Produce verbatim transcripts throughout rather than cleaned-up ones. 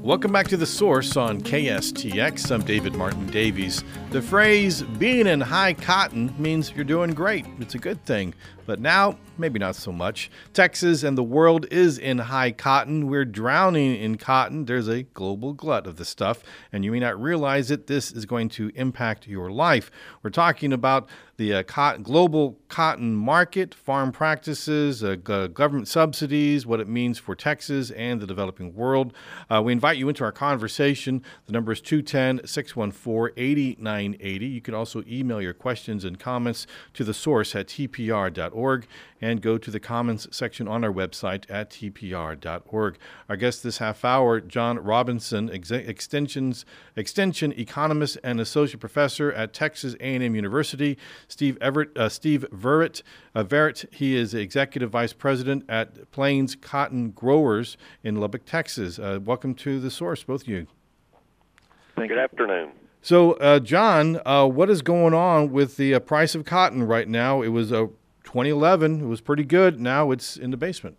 Welcome back to The Source on K S T X. I'm David Martin Davies. The phrase, being in high cotton, means you're doing great. It's a good thing. But now, maybe not so much. Texas and the world is in high cotton. We're drowning in cotton. There's a global glut of the stuff, and you may not realize it. This is going to impact your life. We're talking about the uh, cotton, global cotton market, farm practices, uh, g- government subsidies, what it means for Texas and the developing world. Uh, we invite you into our conversation. The number is two one zero, six one four, eight nine eight zero. You can also email your questions and comments to the source at t p r dot org and go to the comments section on our website at t p r dot org. Our guest this half hour, John Robinson, ex- extensions, extension economist and associate professor at Texas A and M University. Steve Everett, uh, Steve Verrett, uh, Verrett, he is executive vice president at Plains Cotton Growers in Lubbock, Texas. Uh, welcome to The Source, both of you. Thank Good you. afternoon. So, uh, John, uh, what is going on with the uh, price of cotton right now? It was uh, twenty eleven. It was pretty good. Now it's in the basement.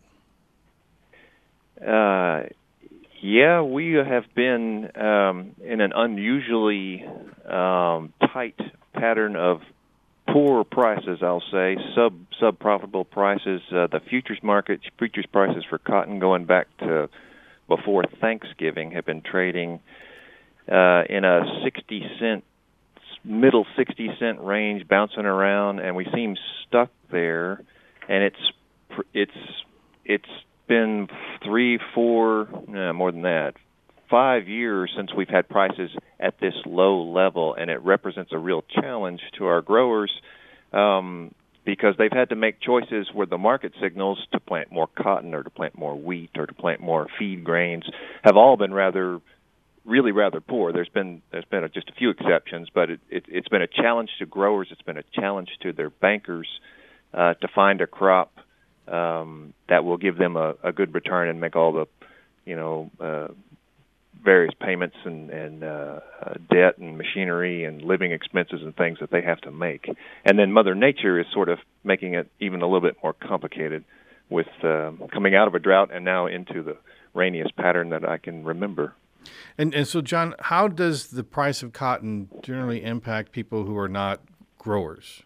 Uh, yeah, we have been um, in an unusually um, tight pattern of poor prices, I'll say, sub sub profitable prices. Uh, the futures market, futures prices for cotton going back to before Thanksgiving have been trading uh, in a sixty cent, middle sixty cent range, bouncing around, and we seem stuck there. And it's it's it's been three, four, no, more than that, five years since we've had prices at this low level, and it represents a real challenge to our growers um, because they've had to make choices where the market signals to plant more cotton or to plant more wheat or to plant more feed grains have all been rather, really rather poor. There's been there's been a, just a few exceptions, but it, it, it's been a challenge to growers. It's been a challenge to their bankers uh, to find a crop um, that will give them a, a good return and make all the, you know, uh, various payments and, and uh, uh, debt and machinery and living expenses and things that they have to make. And then Mother Nature is sort of making it even a little bit more complicated with uh, coming out of a drought and now into the rainiest pattern that I can remember. And and so, John, how does the price of cotton generally impact people who are not growers?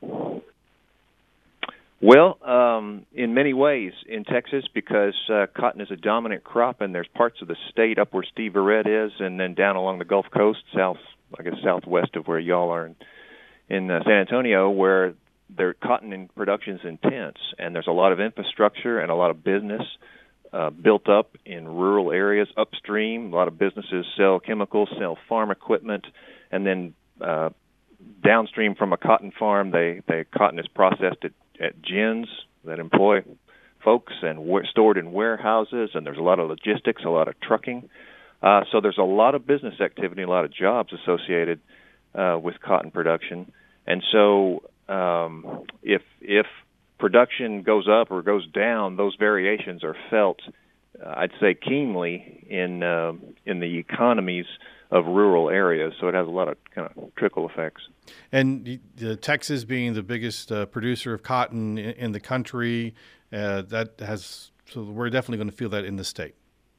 Well, um, in many ways in Texas, because uh, cotton is a dominant crop, and there's parts of the state up where Steve Verrett is, and then down along the Gulf Coast, south, I guess southwest of where y'all are in, in uh, San Antonio, where their cotton in production is intense, and there's a lot of infrastructure and a lot of business uh, built up in rural areas upstream. A lot of businesses sell chemicals, sell farm equipment, and then uh, downstream from a cotton farm, they, they cotton is processed at at gins that employ folks and w- stored in warehouses, and there's a lot of logistics, a lot of trucking. Uh, so there's a lot of business activity, a lot of jobs associated uh, with cotton production. And so um, if if production goes up or goes down, those variations are felt, uh, I'd say, keenly in uh, in the economies of rural areas, so it has a lot of kind of trickle effects. And uh, Texas being the biggest uh, producer of cotton in, in the country, uh, that has so we're definitely going to feel that in the state.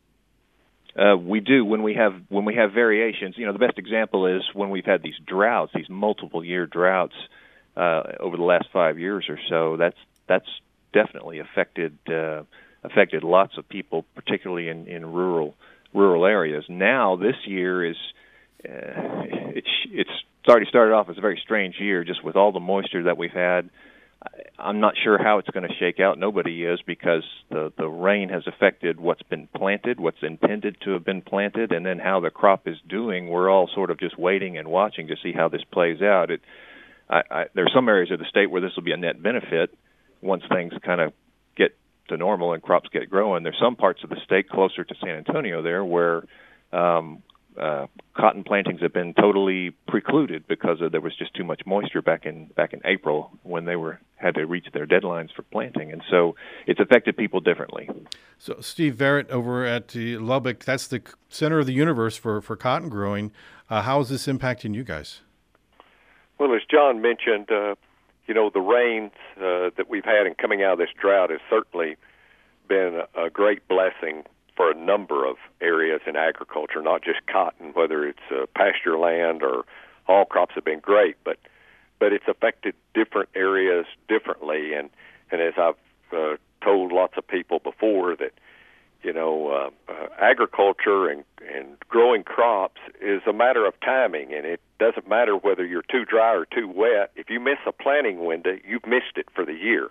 Uh, we do when we have when we have variations. You know, the best example is when we've had these droughts, these multiple year droughts uh, over the last five years or so. That's that's definitely affected uh, affected lots of people, particularly in, in rural. rural areas. Now, this year is, uh, it's, it's already started off as a very strange year, just with all the moisture that we've had. I'm not sure how it's going to shake out. Nobody is, because the, the rain has affected what's been planted, what's intended to have been planted, and then how the crop is doing. We're all sort of just waiting and watching to see how this plays out. It, I, I, there are some areas of the state where this will be a net benefit once things kind of get to normal and crops get growing. There's some parts of the state closer to San Antonio there where um, uh, cotton plantings have been totally precluded because of, there was just too much moisture back in back in April when they were had to reach their deadlines for planting, and so it's affected people differently. So, Steve Verrett over at the Lubbock, that's the center of the universe for for cotton growing. Uh, how is this impacting you guys? Well, as John mentioned, uh, you know, the rains uh, that we've had and coming out of this drought has certainly been a, a great blessing for a number of areas in agriculture, not just cotton, whether it's uh, pasture land or all crops have been great, but but it's affected different areas differently. And, and as I've uh, told lots of people before, that, you know, uh, uh, agriculture and, and growing crops is a matter of timing, and it doesn't matter whether you're too dry or too wet. If you miss a planting window, you've missed it for the year.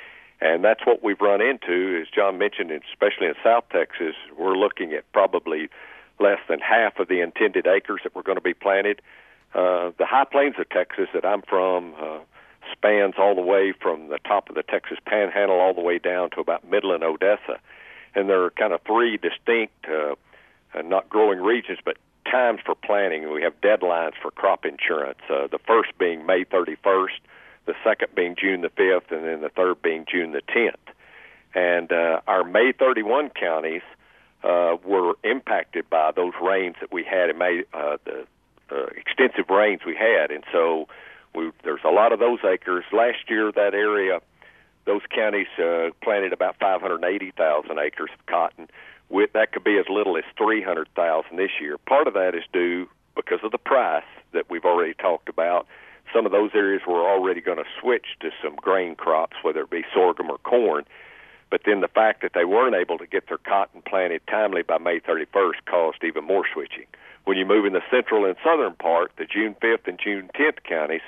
And that's what we've run into, as John mentioned, especially in South Texas. We're looking at probably less than half of the intended acres that were going to be planted. Uh, the high plains of Texas that I'm from uh, spans all the way from the top of the Texas Panhandle all the way down to about Midland, Odessa. And there are kind of three distinct, uh, uh, not growing regions, but times for planting. We have deadlines for crop insurance, uh, the first being May thirty-first, the second being June the fifth, and then the third being June the tenth. And uh, our May thirty-first counties uh, were impacted by those rains that we had in May, uh, the uh, extensive rains we had. And so we, there's a lot of those acres. Last year, that area, those counties uh, planted about five hundred eighty thousand acres of cotton. With, that could be as little as three hundred thousand this year. Part of that is due because of the price that we've already talked about. Some of those areas were already going to switch to some grain crops, whether it be sorghum or corn. But then the fact that they weren't able to get their cotton planted timely by May thirty-first caused even more switching. When you move in the central and southern part, the June fifth and June tenth counties,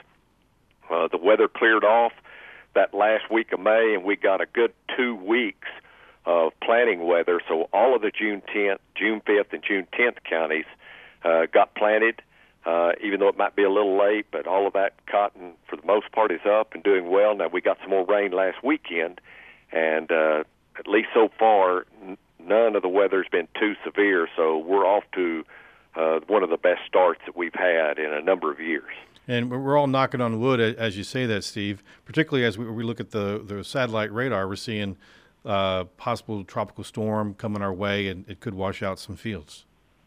uh, the weather cleared off that last week of May, and we got a good two weeks of planting weather. So all of the June tenth, June fifth, and June tenth counties uh, got planted. Uh, even though it might be a little late, but all of that cotton, for the most part, is up and doing well. Now, we got some more rain last weekend, and uh, at least so far, n- none of the weather's been too severe, so we're off to uh, one of the best starts that we've had in a number of years. And we're all knocking on wood as you say that, Steve, particularly as we, we look at the, the satellite radar. We're seeing uh, possible tropical storm coming our way, and it could wash out some fields.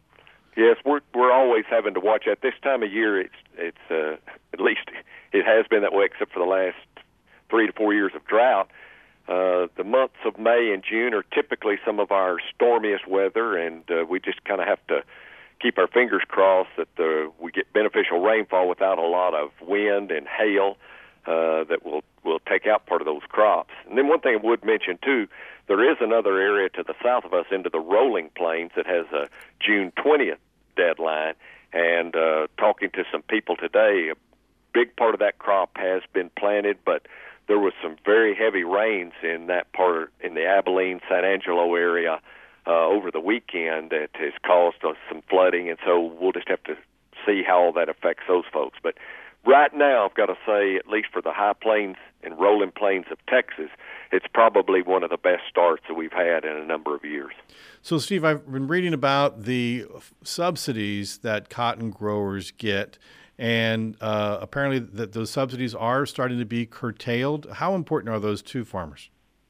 Yes, we're we're always having to watch at this time of year. It's it's uh, at least it has been that way, except for the last three to four years of drought. Uh, the months of May and June are typically some of our stormiest weather, and uh, we just kind of have to keep our fingers crossed that the, we get beneficial rainfall without a lot of wind and hail uh, that will will take out part of those crops. And then one thing I would mention too, there is another area to the south of us into the rolling plains that has a June twentieth deadline, and uh, talking to some people today, a big part of that crop has been planted, but there was some very heavy rains in that part, in the Abilene, San Angelo area uh, over the weekend that has caused us some flooding, and so we'll just have to see how all that affects those folks. But right now, I've got to say, at least for the high plains and rolling plains of Texas, it's probably one of the best starts that we've had in a number of years. So, Steve, I've been reading about the subsidies that cotton growers get, and uh, apparently that those subsidies are starting to be curtailed. How important are those to farmers?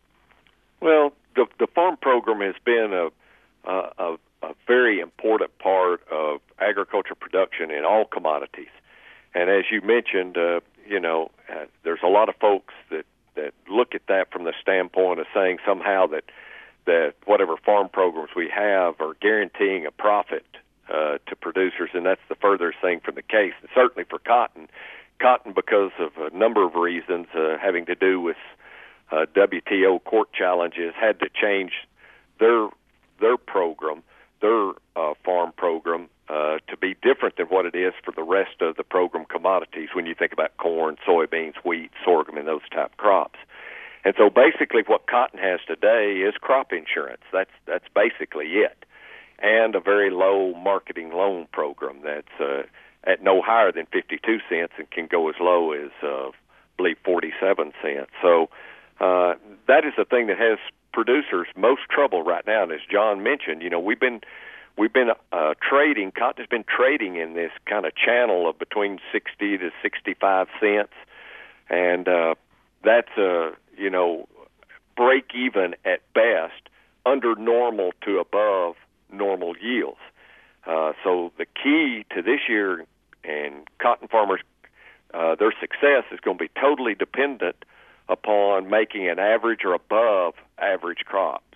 Well, the the farm program has been a a, a very important part of agriculture production in all commodities. And as you mentioned, uh, you know, uh, there's a lot of folks that, that look at that from the standpoint of saying somehow that that whatever farm programs we have are guaranteeing a profit uh, to producers, and that's the furthest thing from the case. And certainly for cotton, cotton because of a number of reasons uh, having to do with uh, W T O court challenges, had to change their their program, their uh, farm program, uh, to be different than what it is for the rest of the program commodities when you think about corn, soybeans, wheat, sorghum, and those type crops. And so basically what cotton has today is crop insurance. That's that's basically it. And a very low marketing loan program that's uh, at no higher than fifty-two cents and can go as low as, uh, I believe, forty-seven cents. So uh, that is the thing that has producers most trouble right now. And as John mentioned, you know, we've been we've been uh, trading, cotton has been trading in this kind of channel of between sixty to sixty-five cents. And uh, that's a, uh, you know, break even at best, under normal to above normal yields. Uh, so the key to this year and cotton farmers, uh, their success is going to be totally dependent upon making an average or above average crop.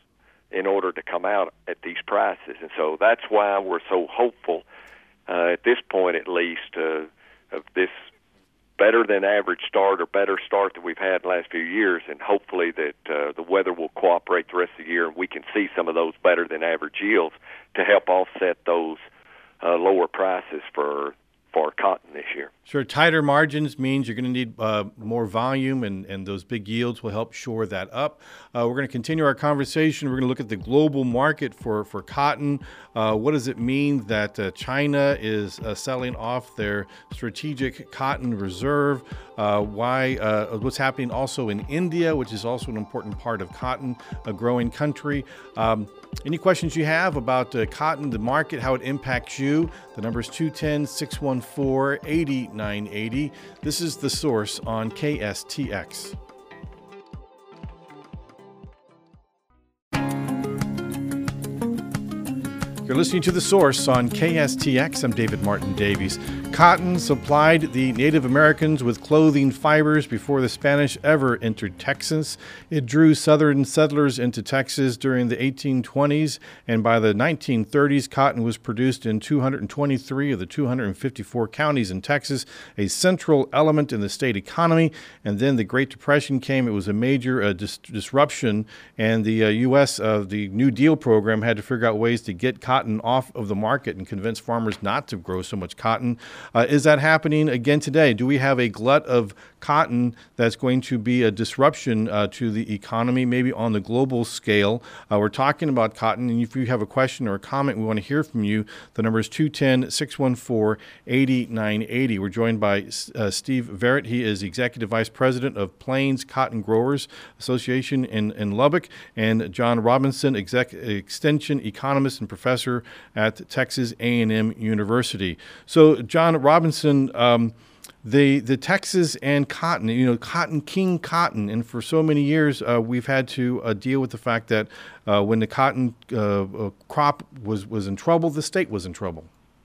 in order to come out at these prices. And so that's why we're so hopeful, uh, at this point at least, uh, of this better than average start or better start that we've had in the last few years, and hopefully that uh, the weather will cooperate the rest of the year and we can see some of those better than average yields to help offset those uh, lower prices for for cotton this year. Sure. Tighter margins means you're going to need uh, more volume, and, and those big yields will help shore that up. Uh, we're going to continue our conversation. We're going to look at the global market for, for cotton. Uh, what does it mean that uh, China is uh, selling off their strategic cotton reserve? Uh, why? Uh, what's happening also in India, which is also an important part of cotton, a growing country. Um, any questions you have about uh, cotton, the market, how it impacts you? The number is two one zero, six one four, eight nine eight zero. This is The Source on K S T X. You're listening to The Source on K S T X. I'm David Martin Davies. Cotton supplied the Native Americans with clothing fibers before the Spanish ever entered Texas. It drew Southern settlers into Texas during the eighteen twenties, and by the nineteen thirties, cotton was produced in two hundred twenty-three of the two hundred fifty-four counties in Texas, a central element in the state economy. And then the Great Depression came. It was a major uh, dis- disruption, and the uh, U S, uh, the New Deal program, had to figure out ways to get cotton off of the market and convince farmers not to grow so much cotton. Uh, is that happening again today? Do we have a glut of cotton that's going to be a disruption uh, to the economy, maybe on the global scale? Uh, we're talking about cotton, and if you have a question or a comment, we want to hear from you. The number is two one zero, six one four, eight nine eight zero. We're joined by uh, Steve Verrett. He is Executive Vice President of Plains Cotton Growers Association in, in Lubbock, and John Robinson, Exec- Extension Economist and Professor at Texas A and M University. So, John Robinson, um, the the Texas and cotton, you know, cotton king cotton, and for so many years uh, we've had to uh, deal with the fact that uh, when the cotton uh, uh, crop was, was in trouble, the state was in trouble.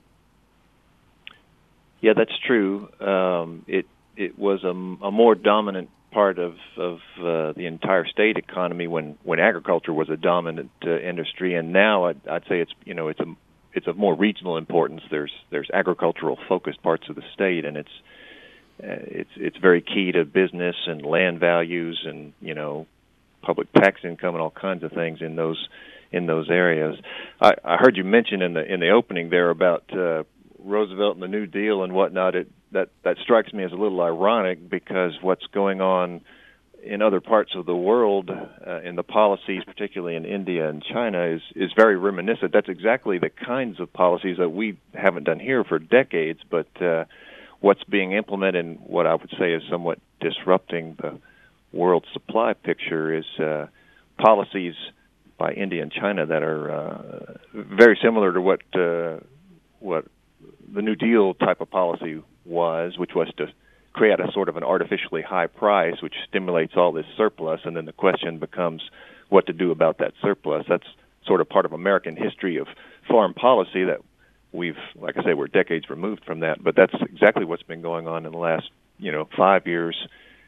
Yeah, that's true. Um, it it was a, a more dominant part of of uh, the entire state economy when, when agriculture was a dominant uh, industry, and now I'd, I'd say it's you know it's a it's of more regional importance. There's there's agricultural focused parts of the state, and it's uh, it's it's very key to business and land values and you know public tax income and all kinds of things in those in those areas. I, I heard you mention in the in the opening there about uh, Roosevelt and the New Deal and whatnot. It that that strikes me as a little ironic because what's going on in other parts of the world, uh, in the policies, particularly in India and China, is, is very reminiscent. That's exactly the kinds of policies that we haven't done here for decades, but uh, what's being implemented and what I would say is somewhat disrupting the world supply picture is uh, policies by India and China that are uh, very similar to what uh, what the New Deal type of policy was, which was to create a sort of an artificially high price, which stimulates all this surplus, and then the question becomes what to do about that surplus. That's sort of part of American history of foreign policy that we've, like I say, we're decades removed from that, but that's exactly what's been going on in the last, you know, five years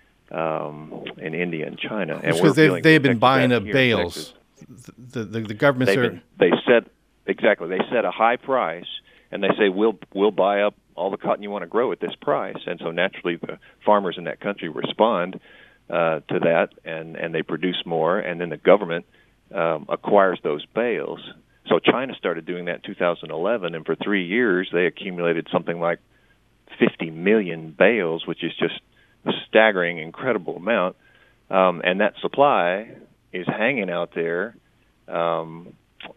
um, in India and China. And because they've, they've been buying up bales. The, the, the governments They've are... Been, they set, exactly, they set a high price, and they say, we'll we'll buy up all the cotton you want to grow at this price. And so naturally the farmers in that country respond uh, to that, and, and they produce more, and then the government um, acquires those bales. So China started doing that in two thousand eleven, and for three years they accumulated something like fifty million bales, which is just a staggering, incredible amount. Um, and that supply is hanging out there. Um,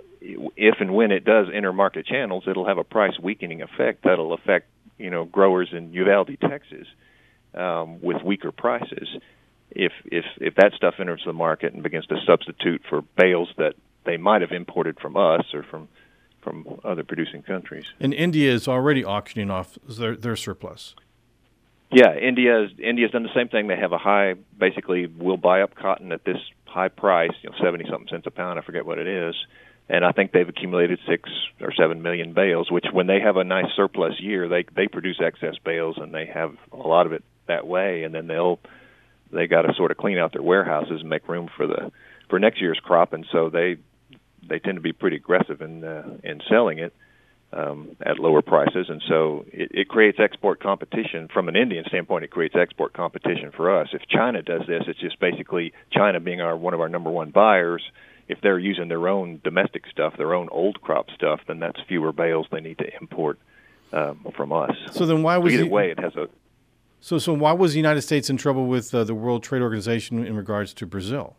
if and when it does enter market channels, it'll have a price weakening effect that'll affect, you know, growers in Uvalde, Texas, um, with weaker prices. If if if that stuff enters the market and begins to substitute for bales that they might have imported from us or from from other producing countries. And India is already auctioning off their, their surplus. Yeah, India's India's done the same thing. They have a high, basically, we'll buy up cotton at this high price, you know, seventy something cents a pound. I forget what it is. And I think they've accumulated six or seven million bales, which when they have a nice surplus year, they they produce excess bales, and they have a lot of it that way. And then they'll they got to sort of clean out their warehouses and make room for the for next year's crop. And so they they tend to be pretty aggressive in uh, in selling it um, at lower prices, and so it, it creates export competition. From an Indian standpoint, it creates export competition for us. If China does this, it's just basically China being our one of our number one buyers. If they're using their own domestic stuff, their own old crop stuff, then that's fewer bales they need to import um, from us. So then why was either the, way it has a so so why was the United States in trouble with uh, the World Trade Organization in regards to Brazil?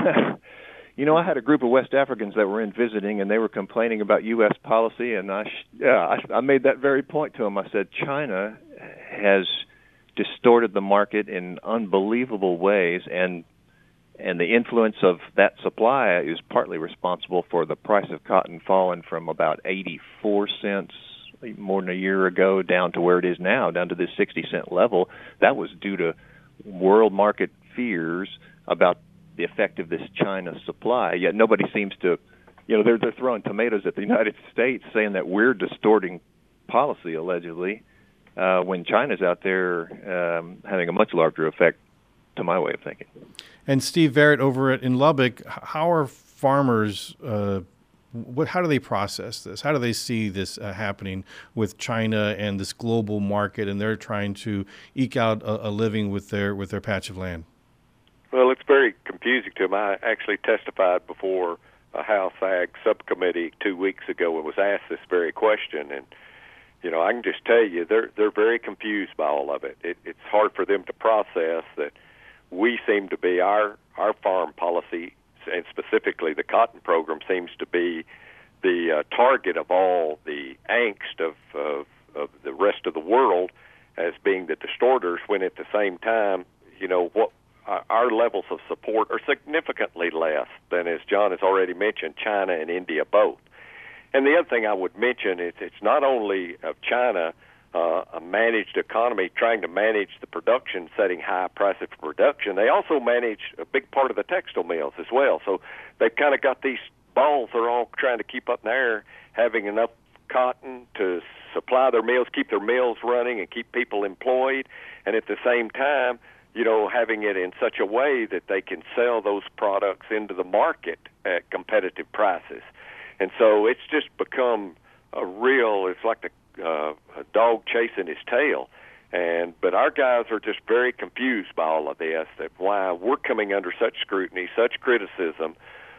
You know, I had a group of West Africans that were in visiting, and they were complaining about U S policy, and I, yeah, I, I made that very point to them. I said, China has distorted the market in unbelievable ways, and and the influence of that supply is partly responsible for the price of cotton falling from about eighty-four cents more than a year ago down to where it is now, down to this sixty cent level. That was due to world market fears about the effect of this China supply. Yet nobody seems to, you know, they're, they're throwing tomatoes at the United States saying that we're distorting policy, allegedly, uh, when China's out there um, having a much larger effect, to my way of thinking. And Steve Verrett over at in Lubbock, how are farmers, uh, what, how do they process this? How do they see this uh, happening with China and this global market, and they're trying to eke out a, a living with their with their patch of land? Well, it's very confusing to them. I actually testified before a House Ag subcommittee two weeks ago and was asked this very question. And, you know, I can just tell you, they're they're very confused by all of it. it. It's hard for them to process that we seem to be, our, our farm policy, and specifically the cotton program, seems to be the uh, target of all the angst of, of, of the rest of the world as being the distorters, when at the same time, you know, what our levels of support are significantly less than, as John has already mentioned, China and India both. And the other thing I would mention is it's not only of China, uh, a managed economy trying to manage the production, setting high prices for production. They also manage a big part of the textile mills as well. So they've kind of got these balls they're all trying to keep up in the air, having enough cotton to supply their mills, keep their mills running, and keep people employed, and at the same time, you know, having it in such a way that they can sell those products into the market at competitive prices. And so it's just become a real, it's like the, uh, a dog chasing his tail. And but our guys are just very confused by all of this, that why we're coming under such scrutiny, such criticism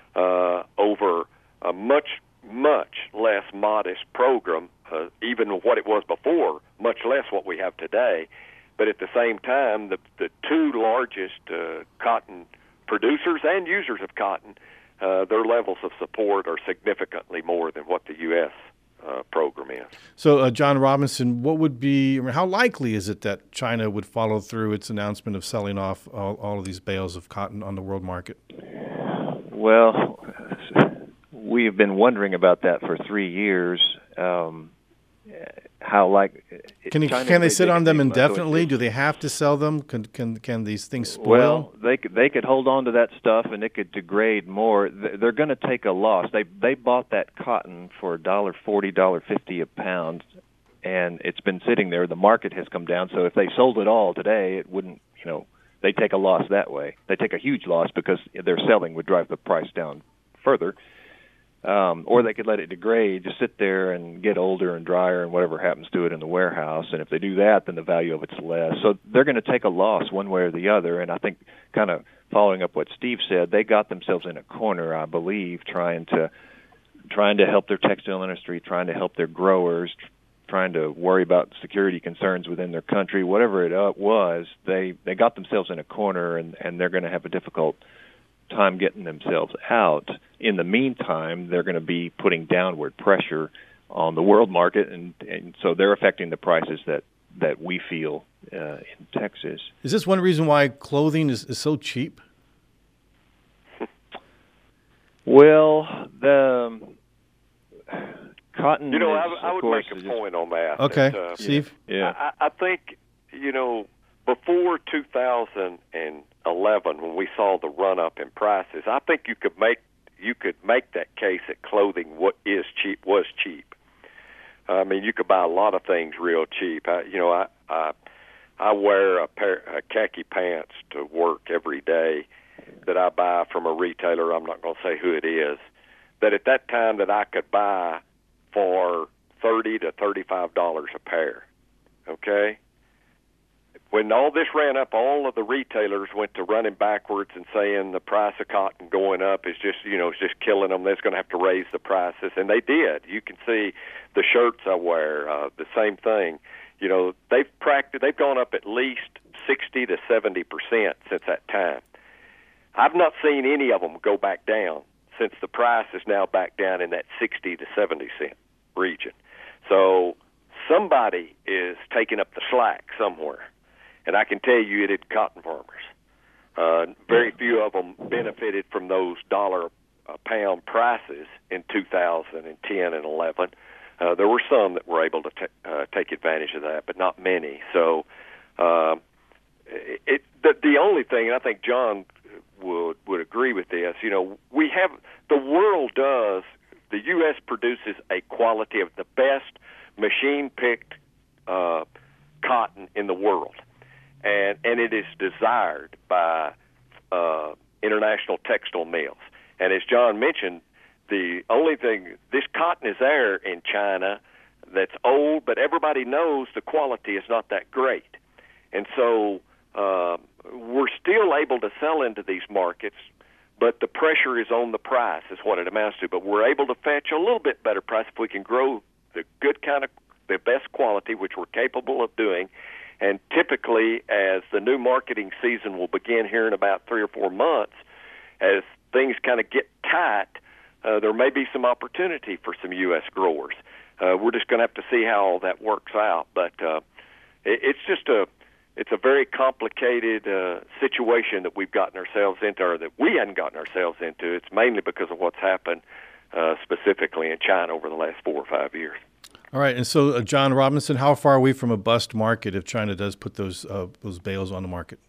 uh, over a much, much less modest program, uh, even what it was before, much less what we have today. But at the same time, the, the two largest uh, cotton producers and users of cotton, uh, their levels of support are significantly more than what the U S uh, program is. So, uh, John Robinson, what would be, I mean, how likely is it that China would follow through its announcement of selling off all, all of these bales of cotton on the world market? Well, we have been wondering about that for three years. Um, how like can you, can they sit on them indefinitely? Do they have to sell them? Can can can these things spoil? Well, they could they could hold on to that stuff and it could degrade more. They're going to take a loss. They they bought that cotton for a dollar forty, dollar fifty a pound, and it's been sitting there. The market has come down. So if they sold it all today, it wouldn't. You know, they take a loss that way. They take a huge loss because their selling would drive the price down further. Um, or they could let it degrade, just sit there and get older and drier and whatever happens to it in the warehouse. And if they do that, then the value of it's less. So they're going to take a loss one way or the other. And I think kind of following up what Steve said, they got themselves in a corner, I believe, trying to trying to help their textile industry, trying to help their growers, trying to worry about security concerns within their country. Whatever it uh, was, they, they got themselves in a corner, and, and they're going to have a difficult time getting themselves out. In the meantime, they're going to be putting downward pressure on the world market, and, and so they're affecting the prices that, that we feel uh, in Texas. Is this one reason why clothing is, is so cheap? Well, the um, cotton. You know, is, I, I would course, make a point on that. Okay, that, uh, Steve. Yeah, I, I think you know before two thousand eleven, when we saw the run up in prices, I think you could make you could make that case that clothing what is cheap was cheap. I mean, you could buy a lot of things real cheap. I, you know, I, I I wear a pair of khaki pants to work every day that I buy from a retailer. I'm not going to say who it is, that at that time that I could buy for thirty to thirty-five dollars a pair. Okay? When all this ran up, all of the retailers went to running backwards and saying the price of cotton going up is just, you know, it's just killing them. They're going to have to raise the prices, and they did. You can see the shirts I wear, uh, the same thing. You know, they've practiced, they've gone up at least sixty to seventy percent since that time. I've not seen any of them go back down since the price is now back down in that sixty to seventy cent region. So somebody is taking up the slack somewhere. And I can tell you it is cotton farmers. Uh, very few of them benefited from those dollar a pound prices in two thousand ten and eleven. Uh, there were some that were able to t- uh, take advantage of that, but not many. So uh, it, it, the, the only thing, and I think John would would agree with this, you know, we have, the world does, the U S produces a quality of the best machine-picked uh, cotton in the world. And and it is desired by uh, international textile mills. And as John mentioned, the only thing, this cotton is there in China that's old, but everybody knows the quality is not that great. And so uh, we're still able to sell into these markets, but the pressure is on the price is what it amounts to. But we're able to fetch a little bit better price if we can grow the good kind of, the best quality, which we're capable of doing. And typically, as the new marketing season will begin here in about three or four months, as things kind of get tight, uh, there may be some opportunity for some U S growers. Uh, we're just going to have to see how all that works out. But uh, it, it's just a it's a very complicated uh, situation that we've gotten ourselves into, or that we hadn't gotten ourselves into. It's mainly because of what's happened uh, specifically in China over the last four or five years. All right, and so uh, John Robinson, how far are we from a bust market if China does put those uh, those bales on the market?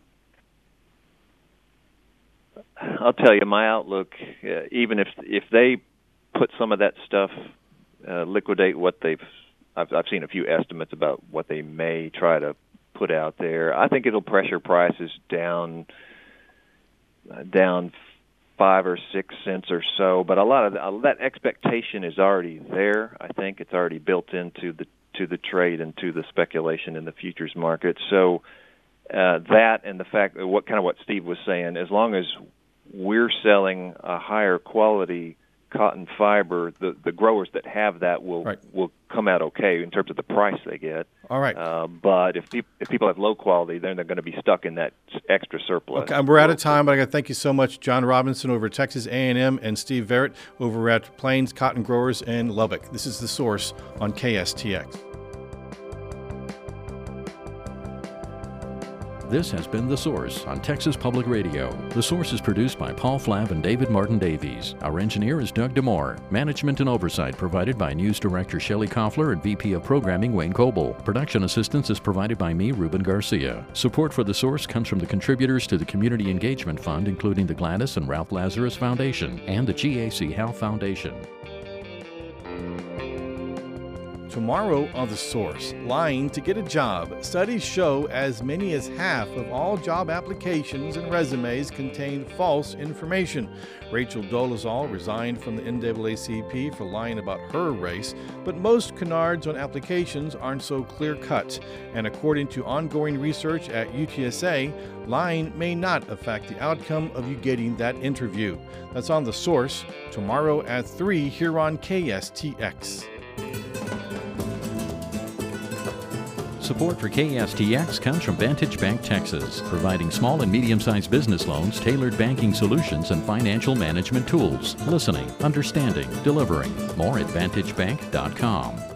I'll tell you, my outlook, uh, even if if they put some of that stuff, uh, liquidate what they've, I've, I've seen a few estimates about what they may try to put out there. I think it'll pressure prices down, uh, down five or six cents or so, but a lot of the, that expectation is already there. I think it's already built into the to the trade and to the speculation in the futures market. So uh, that and the fact that what kind of what Steve was saying, as long as we're selling a higher quality cotton fiber, the, the growers that have that will right. will come out okay in terms of the price they get. All right. Uh, but if, pe- if people have low quality, then they're going to be stuck in that extra surplus. Okay, we're out of time, but I got to thank you so much, John Robinson over at Texas A and M and Steve Verrett over at Plains Cotton Growers in Lubbock. This is The Source on K S T X. This has been The Source on Texas Public Radio. The Source is produced by Paul Flav and David Martin Davies. Our engineer is Doug Demore. Management and oversight provided by News Director Shelley Koffler and V P of Programming Wayne Coble. Production assistance is provided by me, Ruben Garcia. Support for The Source comes from the contributors to the Community Engagement Fund, including the Gladys and Ralph Lazarus Foundation and the G A C Health Foundation. Tomorrow on The Source, lying to get a job. Studies show as many as half of all job applications and resumes contain false information. Rachel Dolezal resigned from the N double A C P for lying about her race, but most canards on applications aren't so clear-cut. And according to ongoing research at U T S A, lying may not affect the outcome of you getting that interview. That's on The Source, tomorrow at three here on K S T X. Support for K S T X comes from Vantage Bank Texas, providing small and medium-sized business loans, tailored banking solutions, and financial management tools. Listening, understanding, delivering. More at vantage bank dot com.